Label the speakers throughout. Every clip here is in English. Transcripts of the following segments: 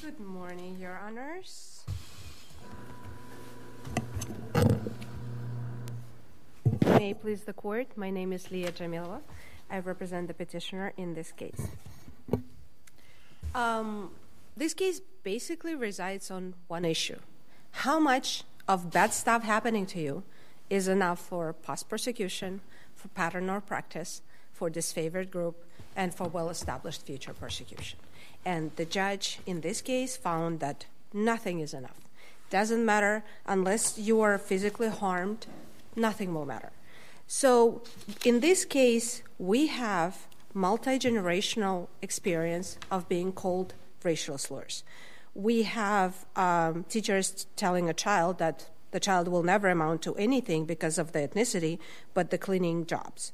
Speaker 1: Good morning, Your Honors. May it please the Court, my name is Leah Jamilova. I represent the petitioner in this case. This case basically resides on one issue. How much of bad stuff happening to you is enough for past persecution, for pattern or practice, for disfavored group, and for well-established future persecution? And the judge in this case found that nothing is enough. Doesn't matter unless you are physically harmed, nothing will matter. So in this case, we have multi-generational experience of being called racial slurs. We have teachers telling a child that the child will never amount to anything because of the ethnicity, but the cleaning jobs.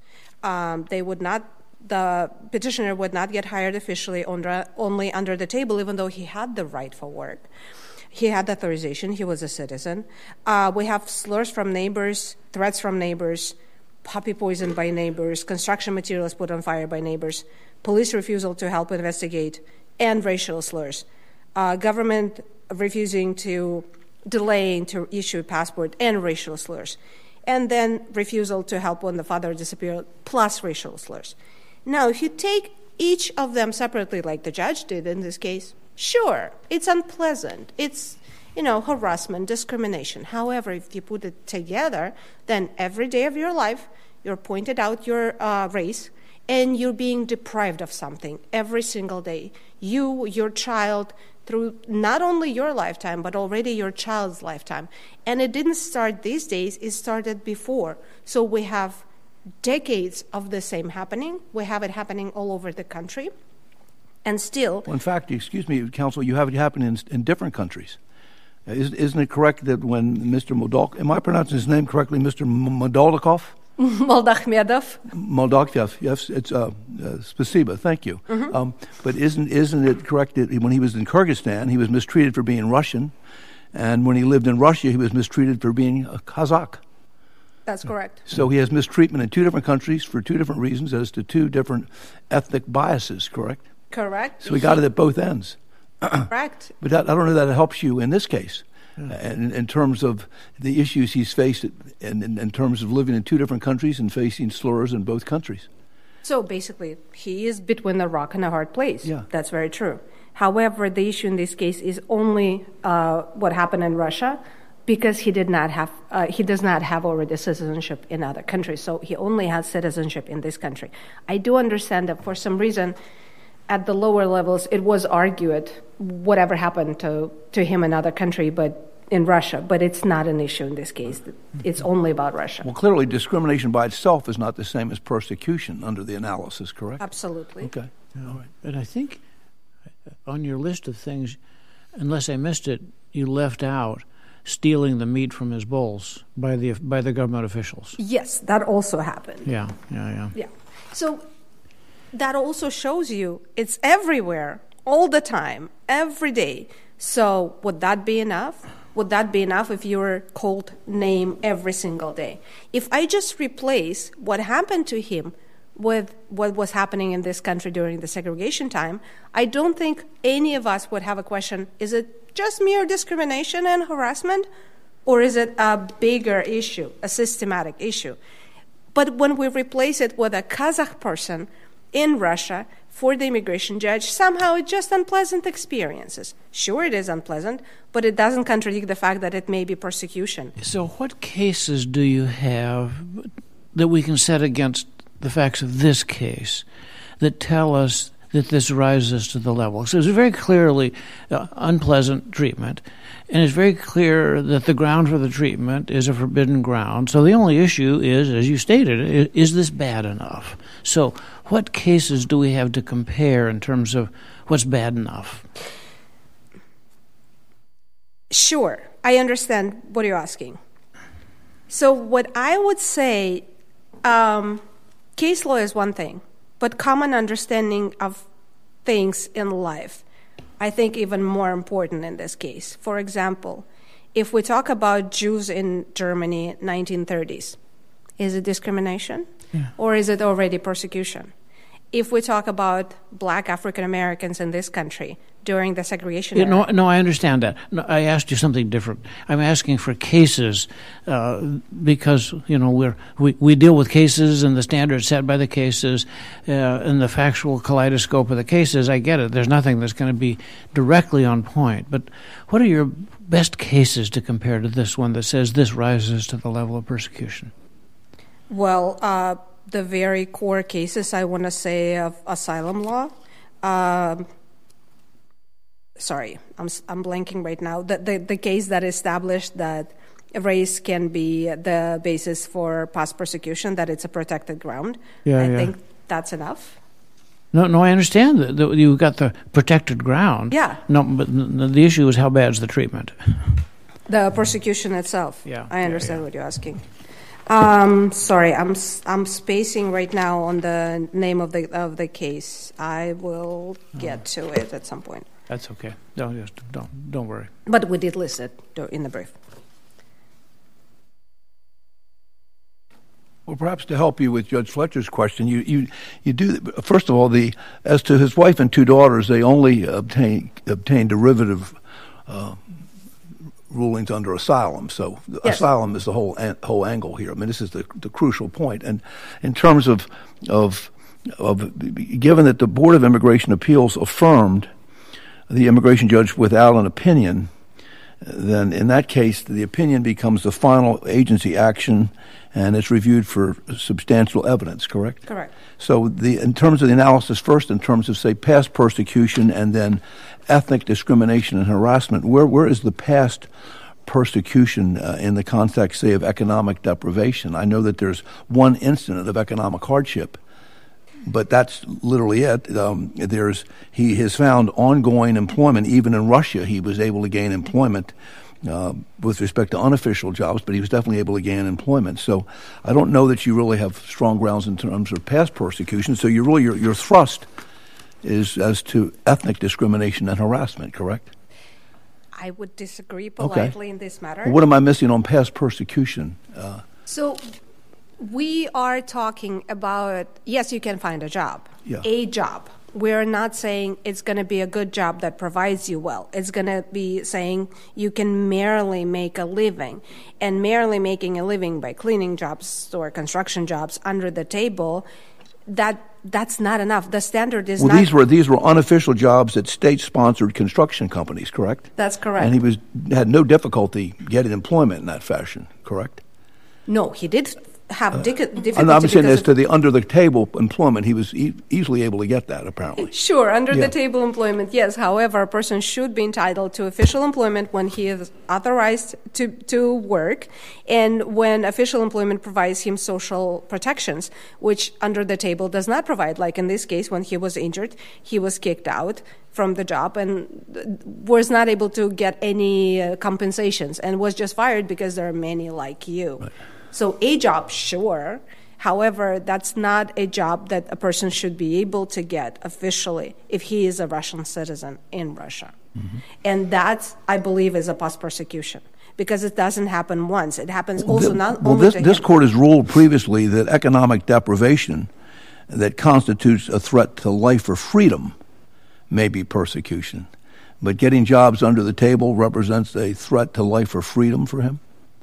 Speaker 1: The petitioner would not get hired officially only under the table, even though he had the right for work. He had authorization. He was a citizen. We have slurs from neighbors, threats from neighbors, puppy poisoned by neighbors, construction materials put on fire by neighbors, police refusal to help investigate, and racial slurs. Government refusing to delaying to issue a passport and racial slurs. And then refusal to help when the father disappeared, plus racial slurs. Now, if you take each of them separately, like the judge did in this case, sure, it's unpleasant. It's, harassment, discrimination. However, if you put it together, then every day of your life, you're pointed out your race, and you're being deprived of something every single day. You, your child, through not only your lifetime, but already your child's lifetime. And it didn't start these days, it started before. So we have decades of the same happening. We have it happening all over the country. And still...
Speaker 2: Well, in fact, excuse me, counsel, you have it happening in different countries. Isn't it correct that when Mr. Moldok, am I pronouncing his name correctly, Mr. Moldakhmedov? Moldakhmedov, yes, it's spasiba, thank you. Mm-hmm. But isn't it correct that when he was in Kyrgyzstan, he was mistreated for being Russian, and when he lived in Russia, he was mistreated for being a Kazakh?
Speaker 1: That's correct.
Speaker 2: So he has mistreatment in two different countries for two different reasons as to two different ethnic biases, correct?
Speaker 1: Correct.
Speaker 2: So we got it at both ends.
Speaker 1: Correct.
Speaker 2: But I don't know that it helps you in this case, in terms of the issues he's faced, and in terms of living in two different countries and facing slurs in both countries.
Speaker 1: So basically, he is between a rock and a hard place.
Speaker 2: Yeah.
Speaker 1: That's very true. However, the issue in this case is only what happened in Russia, because he does not have already citizenship in other countries. So he only has citizenship in this country. I do understand that for some reason, at the lower levels, it was argued whatever happened to him in other country, but in Russia. But it's not an issue in this case. It's only about Russia.
Speaker 2: Well, clearly, discrimination by itself is not the same as persecution under the analysis, correct?
Speaker 1: Absolutely.
Speaker 2: Okay.
Speaker 3: All right. But I think on your list of things, unless I missed it, you left out stealing the meat from his bowls by the government officials.
Speaker 1: Yes, that also happened.
Speaker 3: Yeah.
Speaker 1: So that also shows you it's everywhere, all the time, every day. So would that be enough? Would that be enough if you were called name every single day? If I just replace what happened to him with what was happening in this country during the segregation time, I don't think any of us would have a question, is it just mere discrimination and harassment, or is it a bigger issue, a systematic issue? But when we replace it with a Kazakh person in Russia for the immigration judge, somehow it's just unpleasant experiences. Sure, it is unpleasant, but it doesn't contradict the fact that it may be persecution.
Speaker 3: So what cases do you have that we can set against the facts of this case that tell us that this rises to the level? So it's very clearly unpleasant treatment, and it's very clear that the ground for the treatment is a forbidden ground. So the only issue is, as you stated, is this bad enough? So what cases do we have to compare in terms of what's bad enough?
Speaker 1: Sure, I understand what you're asking. So what I would say, case law is one thing, but common understanding of things in life, I think even more important in this case. For example, if we talk about Jews in Germany 1930s, is it discrimination?
Speaker 3: Yeah.
Speaker 1: Or is it already persecution? If we talk about black African Americans in this country during the segregation era.
Speaker 3: No, I understand that. No, I asked you something different. I'm asking for cases because we deal with cases and the standards set by the cases and the factual kaleidoscope of the cases. I get it. There's nothing that's going to be directly on point. But what are your best cases to compare to this one that says this rises to the level of persecution?
Speaker 1: Well, the very core cases, I want to say, of asylum law. Sorry, I'm blanking right now. The case that established that race can be the basis for past persecution, that it's a protected ground. I think that's enough.
Speaker 3: No, I understand that you've got the protected ground.
Speaker 1: Yeah.
Speaker 3: No, but the issue is how bad is the treatment?
Speaker 1: The persecution itself.
Speaker 3: Yeah.
Speaker 1: I understand what you're asking. Sorry, I'm spacing right now on the name of the case. I will get to it at some point.
Speaker 3: That's okay. Don't worry.
Speaker 1: But we did list it in the brief.
Speaker 2: Well, perhaps to help you with Judge Fletcher's question, you do. First of all, as to his wife and two daughters, they only obtain derivative rulings under asylum. So
Speaker 1: yes.
Speaker 2: Asylum is the whole angle here. I mean, this is the crucial point. And in terms of given that the Board of Immigration Appeals affirmed the immigration judge without an opinion, then in that case the opinion becomes the final agency action, and it's reviewed for substantial evidence. Correct.
Speaker 1: Correct.
Speaker 2: So in terms of the analysis, first in terms of say past persecution and then ethnic discrimination and harassment, where is the past persecution in the context, say, of economic deprivation? I know that there's one incident of economic hardship, but that's literally it. He has found ongoing employment. Even in Russia, he was able to gain employment with respect to unofficial jobs, but he was definitely able to gain employment. So I don't know that you really have strong grounds in terms of past persecution. So your thrust is as to ethnic discrimination and harassment, correct?
Speaker 1: I would disagree politely in this matter.
Speaker 2: Well, what am I missing on past persecution?
Speaker 1: So we are talking about, yes, you can find a job, a job. We're not saying it's going to be a good job that provides you well. It's going to be saying you can merely make a living. And merely making a living by cleaning jobs or construction jobs under the table, that's not enough. The standard is not...
Speaker 2: These were unofficial jobs at state-sponsored construction companies, correct?
Speaker 1: That's correct.
Speaker 2: And he had no difficulty getting employment in that fashion, correct?
Speaker 1: No, he did have difficulty.
Speaker 2: I'm saying as to the under-the-table employment, he was easily able to get that, apparently.
Speaker 1: Sure, under-the-table employment, yes. However, a person should be entitled to official employment when he is authorized to work and when official employment provides him social protections, which under-the-table does not provide. Like in this case, when he was injured, he was kicked out from the job and was not able to get any compensations and was just fired because there are many like you. Right. So a job, sure. However, that's not a job that a person should be able to get officially if he is a Russian citizen in Russia. Mm-hmm. And that, I believe, is a past persecution because it doesn't happen once. It happens also not only to him.
Speaker 2: This court has ruled previously that economic deprivation that constitutes a threat to life or freedom may be persecution. But getting jobs under the table represents a threat to life or freedom for him?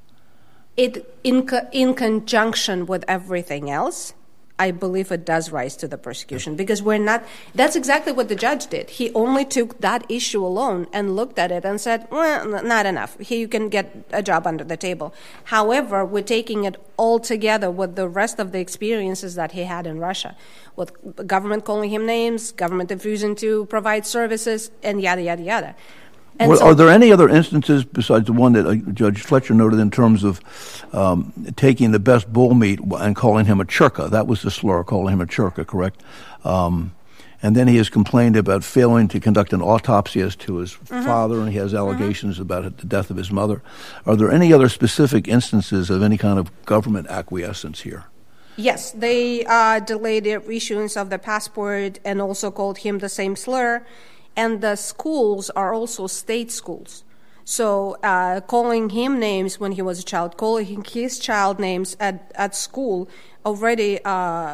Speaker 1: In conjunction with everything else, I believe it does rise to the persecution because that's exactly what the judge did. He only took that issue alone and looked at it and said, well, not enough. Here you can get a job under the table. However, we're taking it all together with the rest of the experiences that he had in Russia, with government calling him names, government refusing to provide services, and yada, yada, yada.
Speaker 2: Are there any other instances besides the one that Judge Fletcher noted in terms of taking the best bull meat and calling him a churka? That was the slur, calling him a churka, correct? And then he has complained about failing to conduct an autopsy as to his father, and he has allegations about the death of his mother. Are there any other specific instances of any kind of government acquiescence here?
Speaker 1: Yes, they delayed the issuance of the passport and also called him the same slur. And the schools are also state schools. So calling him names when he was a child, calling his child names at school already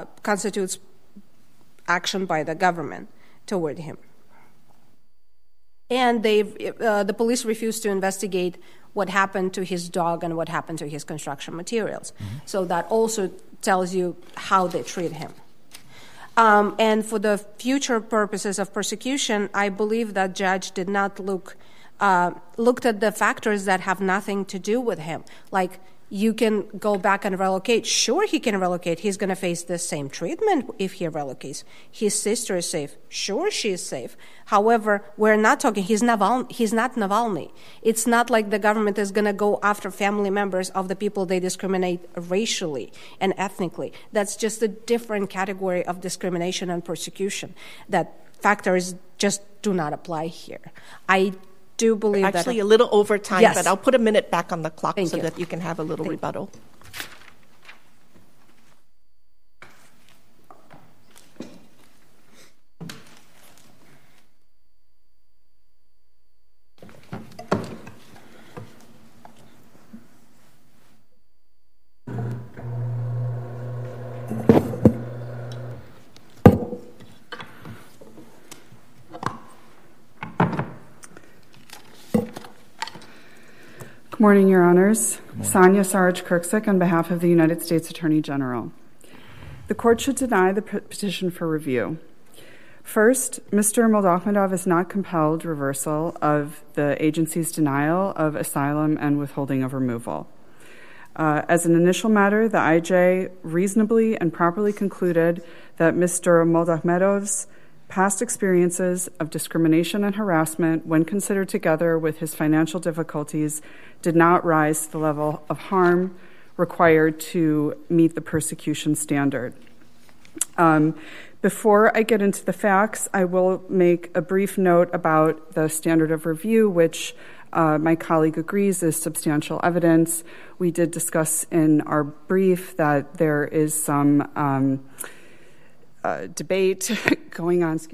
Speaker 1: constitutes action by the government toward him. And the police refused to investigate what happened to his dog and what happened to his construction materials. Mm-hmm. So that also tells you how they treat him. And for the future purposes of persecution, I believe that judge did not looked at the factors that have nothing to do with him. Like, you can go back and relocate. Sure, he can relocate. He's going to face the same treatment if he relocates. His sister is safe. Sure, she is safe. However, we're not talking, he's not Navalny. It's not like the government is going to go after family members of the people they discriminate racially and ethnically. That's just a different category of discrimination and persecution. That factors just do not apply here. I do believe
Speaker 4: that actually a little over time,
Speaker 1: yes.
Speaker 4: But I'll put a minute back on the clock
Speaker 1: Thank
Speaker 4: so
Speaker 1: you.
Speaker 4: that you can have a little rebuttal.
Speaker 5: Good morning, Your Honors. Sonia Sarich-Kirksick on behalf of the United States Attorney General. The court should deny the petition for review. First, Mr. Moldakhmedov is not compelled reversal of the agency's denial of asylum and withholding of removal. As an initial matter, the IJ reasonably and properly concluded that Mr. Moldakhmedov's past experiences of discrimination and harassment, when considered together with his financial difficulties, did not rise to the level of harm required to meet the persecution standard. Before I get into the facts, I will make a brief note about the standard of review, which my colleague agrees is substantial evidence. We did discuss in our brief that there is some debate going on,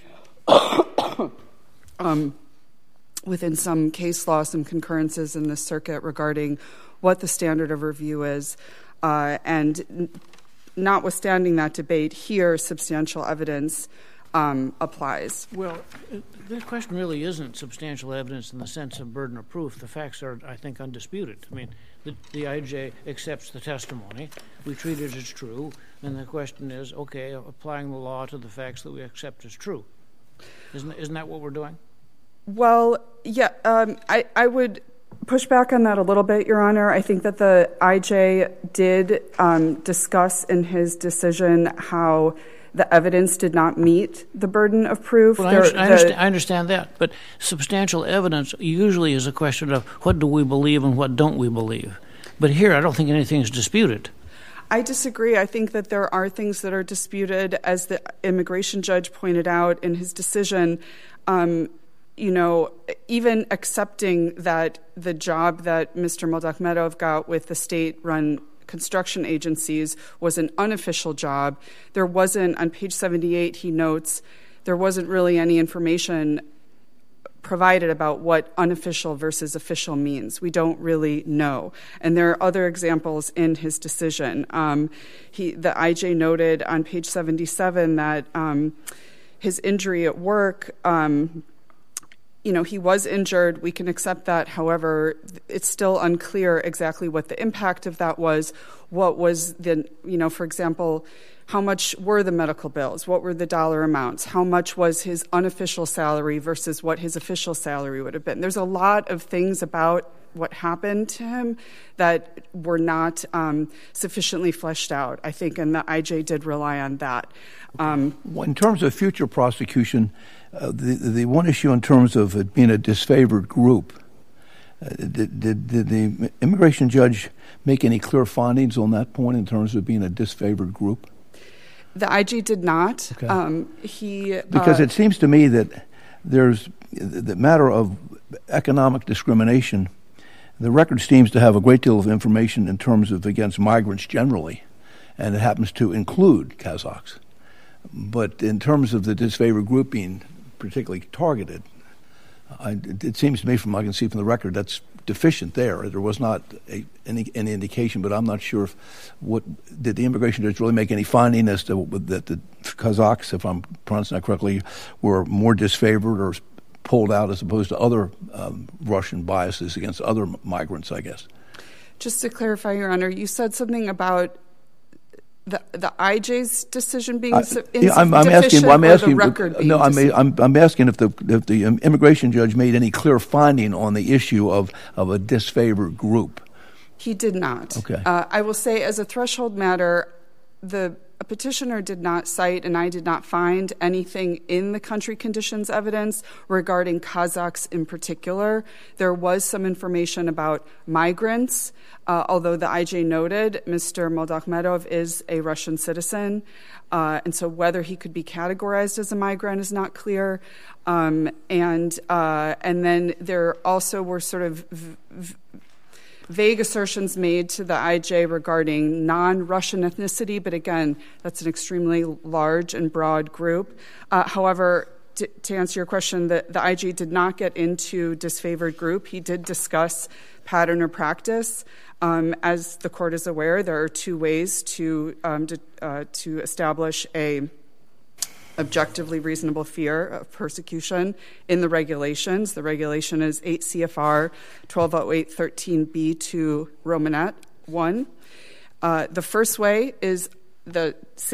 Speaker 5: within some case law, some concurrences in the circuit regarding what the standard of review is. And notwithstanding that debate, here substantial evidence applies.
Speaker 3: Well, the question really isn't substantial evidence in the sense of burden of proof. The facts are, I think, undisputed. I mean, the IJ accepts the testimony. We treat it as true. And the question is, okay, applying the law to the facts that we accept as true. Isn't that what we're doing?
Speaker 5: Well, yeah, I would push back on that a little bit, Your Honor. I think that the IJ did discuss in his decision how the evidence did not meet the burden of proof.
Speaker 3: Well, I understand that, but substantial evidence usually is a question of what do we believe and what don't we believe. But here, I don't think anything is disputed.
Speaker 5: I disagree. I think that there are things that are disputed, as the immigration judge pointed out in his decision. Even accepting that the job that Mr. Moldakhmedov got with the state-run construction agencies was an unofficial job, there wasn't, on page 78, he notes, there wasn't really any information provided about what unofficial versus official means. We don't really know. And there are other examples in his decision. The IJ noted on page 77 that his injury at work, he was injured. We can accept that. However, it's still unclear exactly what the impact of that was. What was for example, how much were the medical bills? What were the dollar amounts? How much was his unofficial salary versus what his official salary would have been? There's a lot of things about what happened to him that were not sufficiently fleshed out, I think, and the IJ did rely on that.
Speaker 2: In terms of future prosecution, the one issue in terms of it being a disfavored group, did the immigration judge make any clear findings on that point in terms of being a disfavored group?
Speaker 5: The IG did not.
Speaker 2: Okay. Because it seems to me that there's the matter of economic discrimination. The record seems to have a great deal of information in terms of against migrants generally, and it happens to include Kazakhs. But in terms of the disfavored group being particularly targeted, it seems to me, from what I can see from the record, that's deficient there. There was not any indication, but I'm not sure did the immigration judge really make any finding as to that the Kazakhs, if I'm pronouncing that correctly, were more disfavored or pulled out as opposed to other Russian biases against other migrants, I guess.
Speaker 5: Just to clarify, Your Honor, you said something about the IJ's decision being deficient, I'm asking the record being
Speaker 2: I'm asking if the immigration judge made any clear finding on the issue of a disfavored group.
Speaker 5: He did not.
Speaker 2: Okay.
Speaker 5: I will say, as a threshold matter, a petitioner did not cite, and I did not find anything in the country conditions evidence regarding Kazakhs in particular. There was some information about migrants, although the IJ noted Mr. Moldakhmedov is a Russian citizen, and so whether he could be categorized as a migrant is not clear. And then there also were sort of vague assertions made to the IJ regarding non-Russian ethnicity, but again, that's an extremely large and broad group. However, to answer your question, the IJ did not get into disfavored group. He did discuss pattern or practice. As the court is aware, there are two ways to establish a objectively reasonable fear of persecution in the regulations. The regulation is 8 CFR 1208.13b2 Romanet 1. The first way is the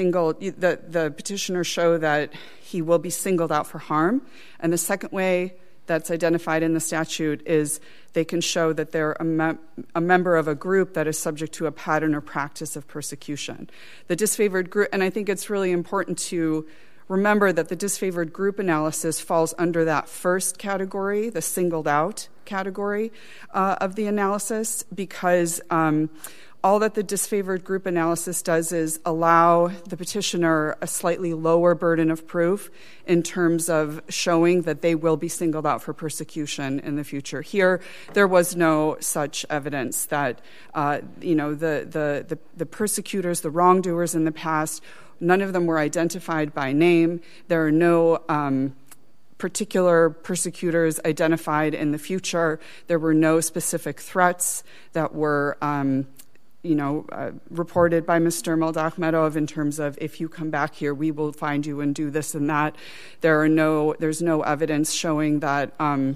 Speaker 5: petitioner show that he will be singled out for harm. And the second way that's identified in the statute is they can show that they're a member of a group that is subject to a pattern or practice of persecution. The disfavored group, and I think it's really important to remember that the disfavored group analysis falls under that first category, the singled out category of the analysis, because all that the disfavored group analysis does is allow the petitioner a slightly lower burden of proof in terms of showing that they will be singled out for persecution in the future. Here, there was no such evidence that the persecutors, the wrongdoers in the past, none of them were identified by name. There are no particular persecutors identified in the future. There were no specific threats that were reported by Mr. Moldakhmedov in terms of, if you come back here, we will find you and do this and that. There's no evidence showing that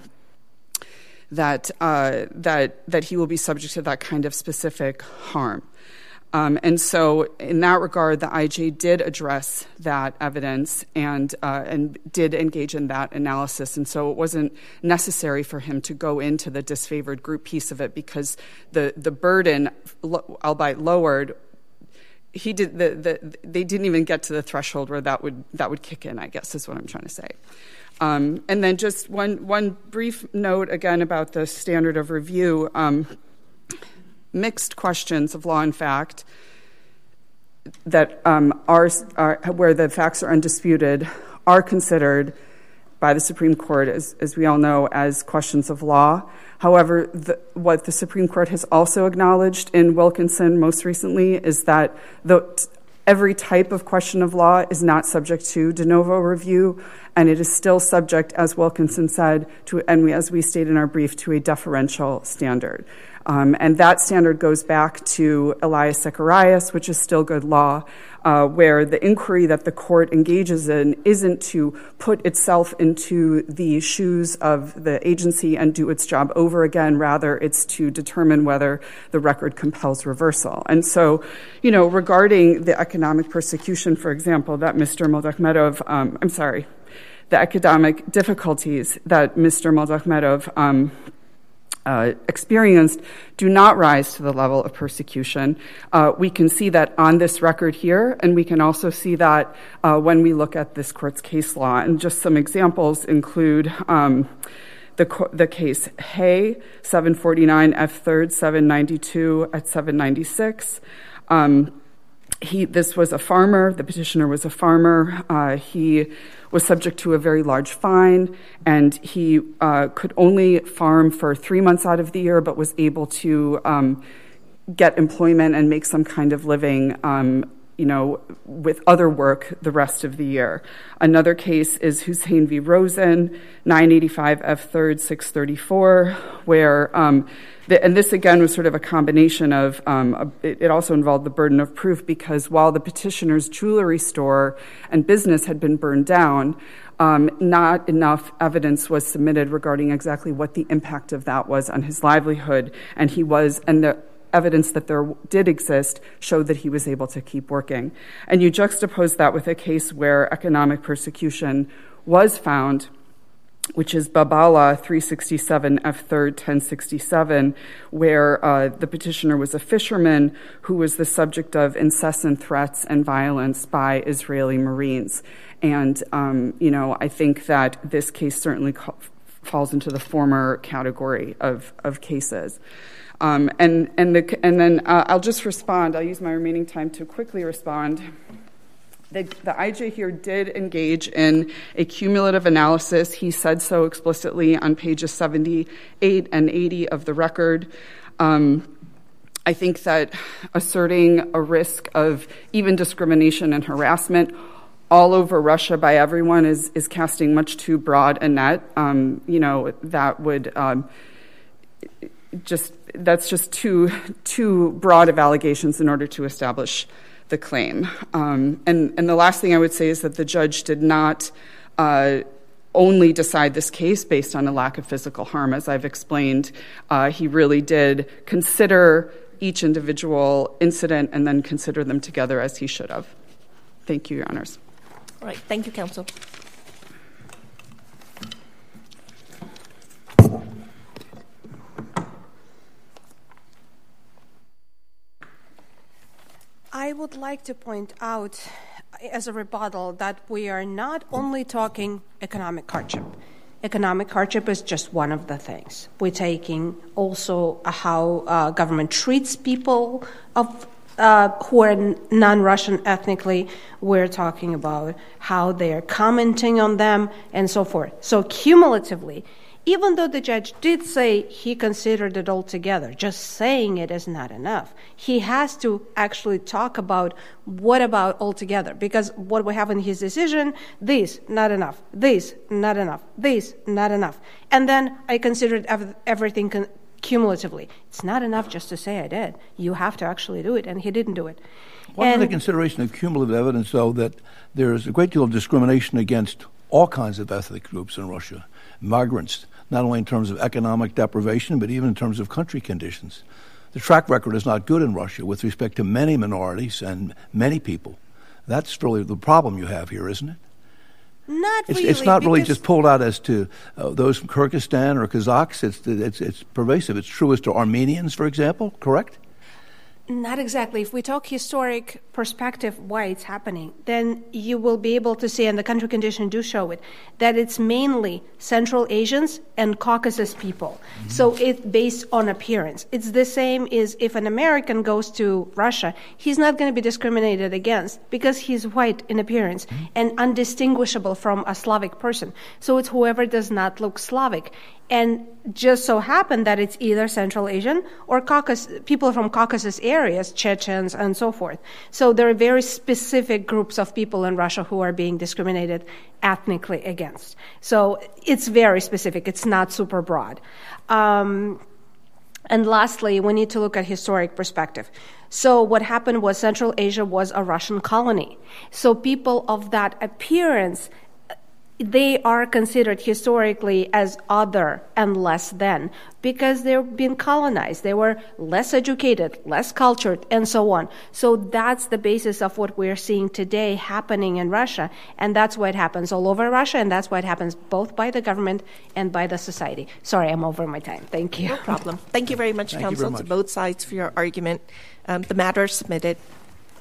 Speaker 5: that he will be subject to that kind of specific harm. And so in that regard, the IJ did address that evidence and did engage in that analysis. And so it wasn't necessary for him to go into the disfavored group piece of it, because the burden, albeit lowered, they didn't even get to the threshold where that would kick in, I guess is what I'm trying to say. And then just one brief note again about the standard of review. Mixed questions of law and fact that are where the facts are undisputed are considered by the Supreme Court, as we all know, as questions of law. However, what the Supreme Court has also acknowledged in Wilkinson most recently is that every type of question of law is not subject to de novo review, and it is still subject, as Wilkinson said, and as we state in our brief, to a deferential standard. And that standard goes back to Elias Zacharias, which is still good law, where the inquiry that the court engages in isn't to put itself into the shoes of the agency and do its job over again. Rather, it's to determine whether the record compels reversal. And so, regarding the economic persecution, for example, that Mr. Moldakhmedov, the economic difficulties that Mr. Moldakhmedov experienced do not rise to the level of persecution. We can see that on this record here, and we can also see that when we look at this court's case law. And just some examples include the case Hay, 749 F. 3rd, 792 at 796. This was a farmer. The petitioner was a farmer. He was subject to a very large fine, and he could only farm for 3 months out of the year, but was able to get employment and make some kind of living, with other work the rest of the year. Another case is Hussein v. Rosen, 985 F. 3rd, 634, where and this again was sort of a combination of, it also involved the burden of proof, because while the petitioner's jewelry store and business had been burned down, not enough evidence was submitted regarding exactly what the impact of that was on his livelihood, and the evidence that there did exist showed that he was able to keep working. And you juxtapose that with a case where economic persecution was found, which is Babala 367 F3rd 1067, where the petitioner was a fisherman who was the subject of incessant threats and violence by Israeli Marines. And, I think that this case certainly falls into the former category of cases. And then I'll just respond. I'll use my remaining time to quickly respond. The IJ here did engage in a cumulative analysis. He said so explicitly on pages 78 and 80 of the record. I think that asserting a risk of even discrimination and harassment all over Russia by everyone is casting much too broad a net. That would that's just too broad of allegations in order to establish the claim. And the last thing I would say is that the judge did not only decide this case based on a lack of physical harm. As I've explained, he really did consider each individual incident and then consider them together as he should have. Thank you, Your Honors.
Speaker 4: All right. Thank you, counsel.
Speaker 1: I would like to point out as a rebuttal that we are not only talking economic hardship. Economic hardship is just one of the things. We're taking also how government treats people who are non-Russian ethnically. We're talking about how they are commenting on them and so forth. So cumulatively, even though the judge did say he considered it all together, just saying it is not enough. He has to actually talk about what about altogether, because what we have in his decision, this, not enough, this, not enough, this, not enough. And then I considered everything cumulatively. It's not enough just to say I did. You have to actually do it, and he didn't do it.
Speaker 2: Wasn't the consideration of cumulative evidence, though, that there is a great deal of discrimination against all kinds of ethnic groups in Russia, migrants, not only in terms of economic deprivation, but even in terms of country conditions. The track record is not good in Russia with respect to many minorities and many people. That's really the problem you have here, isn't it?
Speaker 1: Not really.
Speaker 2: It's not really just pulled out as to those from Kyrgyzstan or Kazakhs. It's pervasive. It's true as to Armenians, for example, correct?
Speaker 1: Not exactly. If we talk historic perspective why it's happening, then you will be able to see, and the country conditions do show it, that it's mainly Central Asians and Caucasus people. Mm-hmm. So it's based on appearance. It's the same as if an American goes to Russia, he's not going to be discriminated against because he's white in appearance and undistinguishable from a Slavic person. So it's whoever does not look Slavic. And just so happened that it's either Central Asian or people from Caucasus areas, Chechens and so forth. So there are very specific groups of people in Russia who are being discriminated ethnically against. So it's very specific. It's not super broad. And lastly, we need to look at historic perspective. So what happened was Central Asia was a Russian colony. So people of that appearance, they are considered historically as other and less than because they've been colonized. They were less educated, less cultured, and so on. So that's the basis of what we're seeing today happening in Russia, and that's why it happens all over Russia, and that's why it happens both by the government and by the society. Sorry, I'm over my time. Thank you.
Speaker 4: No problem. Thank you very much, counsel, to both sides for your argument. The matter is submitted.